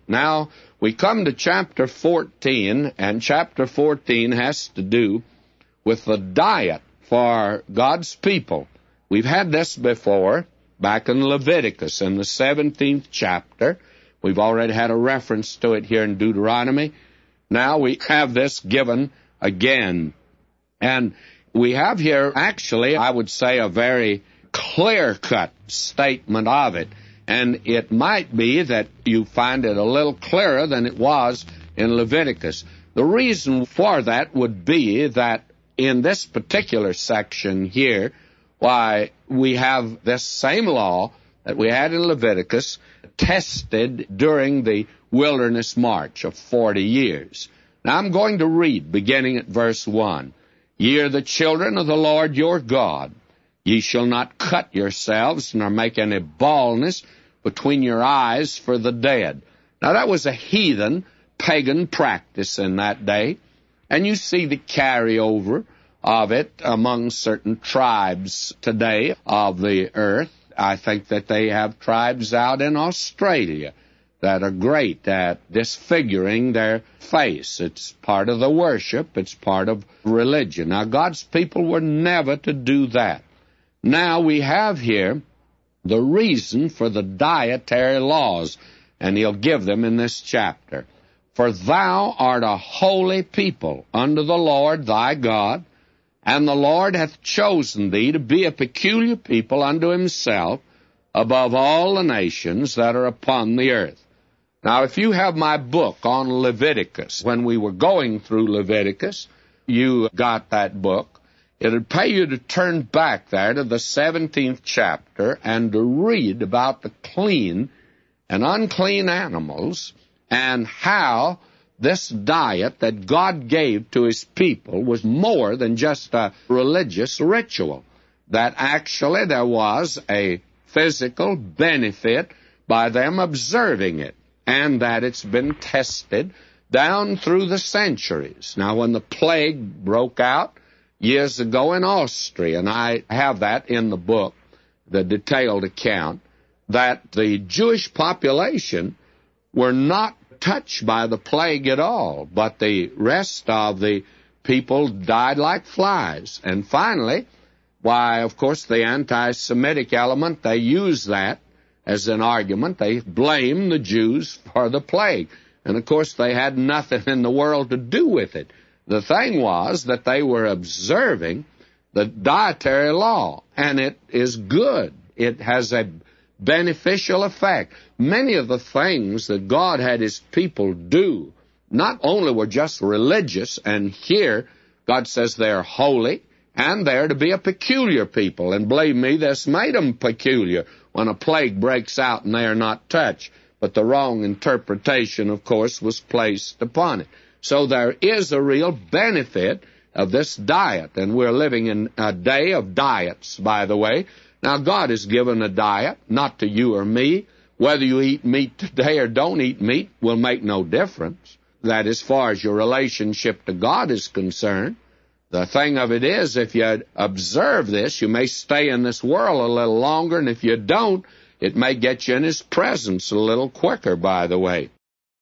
Now, we come to chapter 14, and chapter 14 has to do with the diet for God's people. We've had this before, back in Leviticus, in the 17th chapter. We've already had a reference to it here in Deuteronomy. Now we have this given again. And we have here, actually, I would say, a very clear-cut statement of it. And it might be that you find it a little clearer than it was in Leviticus. The reason for that would be that in this particular section here, why, we have this same law that we had in Leviticus tested during the wilderness march of 40 years. Now I'm going to read, beginning at verse 1. Ye are the children of the Lord your God. Ye shall not cut yourselves, nor make any baldness between your eyes for the dead. Now that was a heathen, pagan practice in that day, and you see the carryover of it among certain tribes today of the earth. I think that they have tribes out in Australia that are great at disfiguring their face. It's part of the worship. It's part of religion. Now, God's people were never to do that. Now we have here the reason for the dietary laws, and he'll give them in this chapter. For thou art a holy people unto the Lord thy God, and the Lord hath chosen thee to be a peculiar people unto himself above all the nations that are upon the earth. Now, if you have my book on Leviticus, when we were going through Leviticus, you got that book. It would pay you to turn back there to the 17th chapter and to read about the clean and unclean animals and how this diet that God gave to his people was more than just a religious ritual, that actually there was a physical benefit by them observing it, and that it's been tested down through the centuries. Now, when the plague broke out years ago in Austria, and I have that in the book, the detailed account, that the Jewish population were not touched by the plague at all, but the rest of the people died like flies. And finally, why, of course, the anti-Semitic element, they use that as an argument. They blame the Jews for the plague. And, of course, they had nothing in the world to do with it. The thing was that they were observing the dietary law, and it is good. It has a beneficial effect. Many of the things that God had his people do not only were just religious, and here God says they're holy, and they're to be a peculiar people. And believe me, this made them peculiar when a plague breaks out and they are not touched. But the wrong interpretation, of course, was placed upon it. So there is a real benefit of this diet, and we're living in a day of diets, by the way. Now, God has given a diet, not to you or me. Whether you eat meat today or don't eat meat will make no difference. That as far as your relationship to God is concerned. The thing of it is, if you observe this, you may stay in this world a little longer, and if you don't, it may get you in his presence a little quicker, by the way.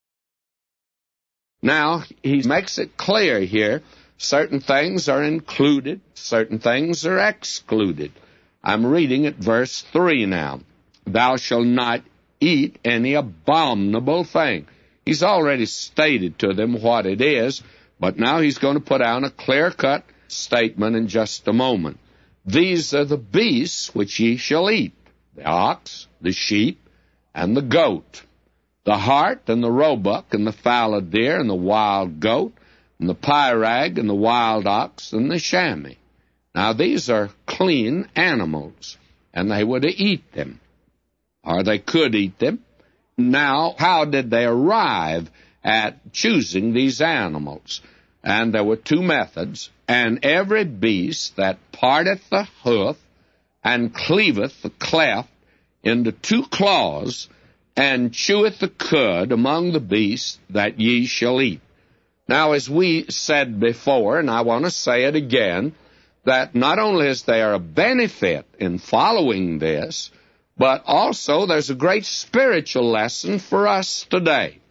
Now, he makes it clear here, certain things are included, certain things are excluded. I'm reading at verse 3 now. Thou shalt not eat any abominable thing. He's already stated to them what it is, but now he's going to put out a clear-cut statement in just a moment. These are the beasts which ye shall eat, the ox, the sheep, and the goat, the hart, and the roebuck, and the fallow deer, and the wild goat, and the pyrag, and the wild ox, and the chamois. Now, these are clean animals, and they were to eat them, or they could eat them. Now, how did they arrive at choosing these animals? And there were two methods. And every beast that parteth the hoof and cleaveth the cleft into two claws and cheweth the cud among the beasts that ye shall eat. Now, as we said before, and I want to say it again, that not only is there a benefit in following this, but also there's a great spiritual lesson for us today.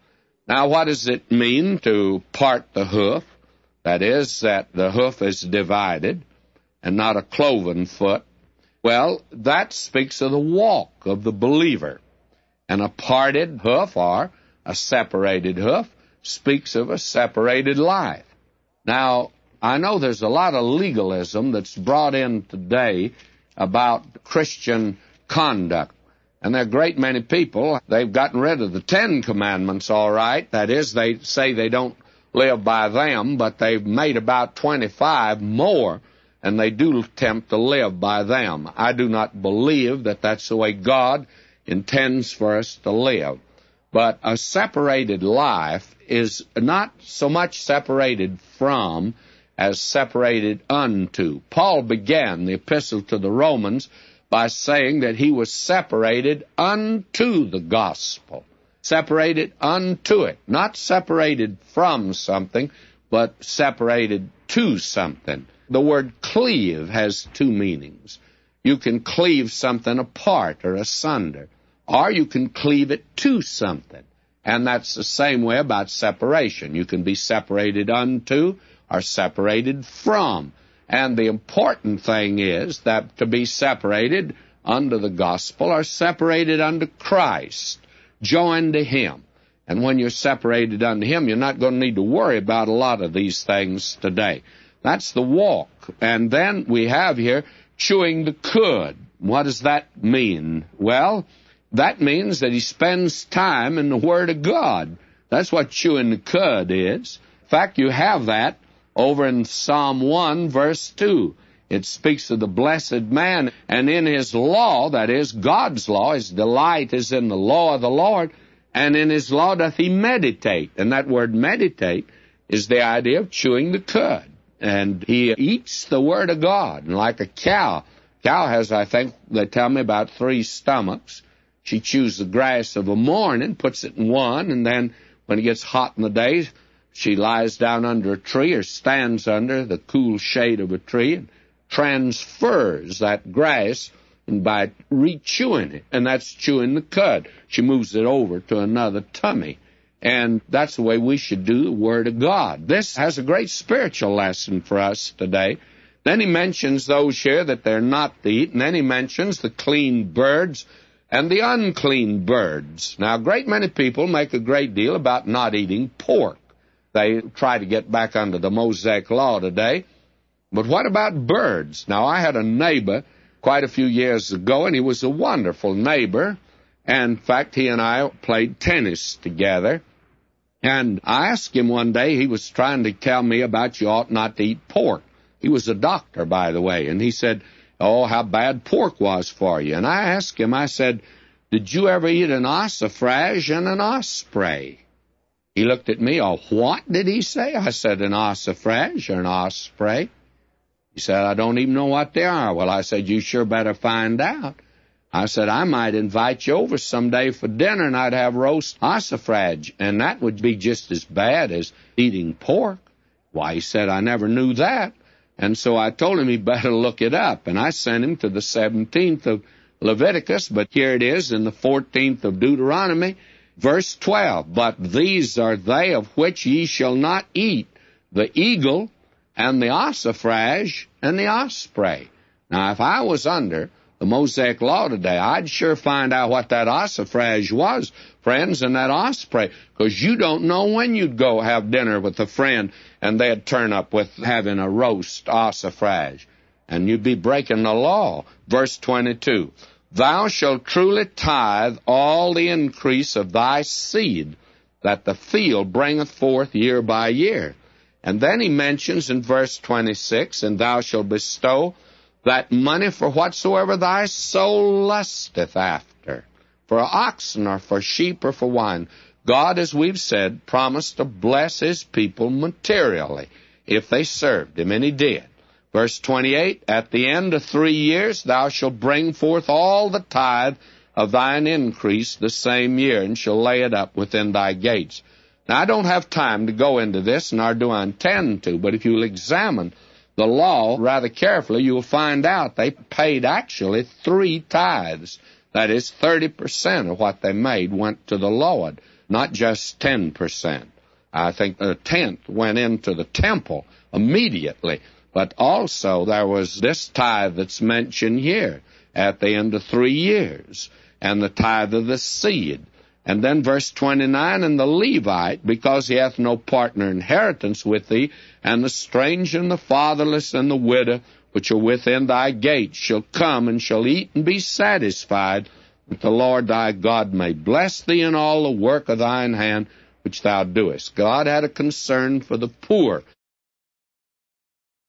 Now, what does it mean to part the hoof? That is, that the hoof is divided and not a cloven foot. Well, that speaks of the walk of the believer. And a parted hoof, or a separated hoof, speaks of a separated life. Now, I know there's a lot of legalism that's brought in today about Christian conduct. And there are a great many people, they've gotten rid of the 10 Commandments, all right. That is, they say they don't live by them, but they've made about 25 more, and they do attempt to live by them. I do not believe that that's the way God intends for us to live. But a separated life is not so much separated from as separated unto. Paul began the epistle to the Romans by saying that he was separated unto the gospel. Separated unto it. Not separated from something, but separated to something. The word cleave has two meanings. You can cleave something apart or asunder, or you can cleave it to something. And that's the same way about separation. You can be separated unto or separated from. And the important thing is that to be separated unto the gospel or separated unto Christ, joined to Him. And when you're separated unto Him, you're not going to need to worry about a lot of these things today. That's the walk. And then we have here chewing the cud. What does that mean? Well, that means that he spends time in the Word of God. That's what chewing the cud is. In fact, you have that over in Psalm 1, verse 2. It speaks of the blessed man, and in his law, that is, God's law, his delight is in the law of the Lord, and in his law doth he meditate. And that word meditate is the idea of chewing the cud. And he eats the Word of God, and like a cow. Cow has, I think, they tell me, about 3 stomachs. She chews the grass of a morning, puts it in one, and then when it gets hot in the day, she lies down under a tree or stands under the cool shade of a tree and transfers that grass by re-chewing it, and that's chewing the cud. She moves it over to another tummy, and that's the way we should do the Word of God. This has a great spiritual lesson for us today. Then he mentions those here that they're not to eat, and then he mentions the clean birds and the unclean birds. Now, a great many people make a great deal about not eating pork. They try to get back under the Mosaic law today. But what about birds? Now, I had a neighbor quite a few years ago, and he was a wonderful neighbor. And, in fact, he and I played tennis together. And I asked him one day, he was trying to tell me about you ought not to eat pork. He was a doctor, by the way, and he said, oh, how bad pork was for you. And I asked him, I said, did you ever eat an ossifrage and an osprey? He looked at me, oh, what did he say? I said, an ossifrage or an osprey. He said, I don't even know what they are. Well, I said, you sure better find out. I said, I might invite you over someday for dinner, and I'd have roast ossifrage, and that would be just as bad as eating pork. Why, he said, I never knew that. And so I told him he better look it up, and I sent him to the 17th of Leviticus, but here it is in the 14th of Deuteronomy, verse 12. But these are they of which ye shall not eat, the eagle and the ossifrage and the osprey. Now, if I was under the Mosaic law today, I'd sure find out what that ossifrage was, friends, and that osprey, because you don't know when you'd go have dinner with a friend and they'd turn up with having a roast ossifrage, and you'd be breaking the law. Verse 22, thou shalt truly tithe all the increase of thy seed, that the field bringeth forth year by year. And then he mentions in verse 26, and thou shalt bestow that money for whatsoever thy soul lusteth after, for oxen or for sheep or for wine. God, as we've said, promised to bless his people materially if they served him, and he did. Verse 28, at the end of 3 years thou shalt bring forth all the tithe of thine increase the same year, and shall lay it up within thy gates. Now, I don't have time to go into this, nor do I intend to, but if you'll examine the law rather carefully, you'll find out they paid actually 3 tithes. That is, 30% of what they made went to the Lord. not just 10%. I think the tenth went into the temple immediately. But also there was this tithe that's mentioned here at the end of 3 years, and the tithe of the seed. And then verse 29, and the Levite, because he hath no partner inheritance with thee, and the stranger and the fatherless and the widow, which are within thy gates, shall come and shall eat and be satisfied, that the Lord thy God may bless thee in all the work of thine hand, which thou doest. God had a concern for the poor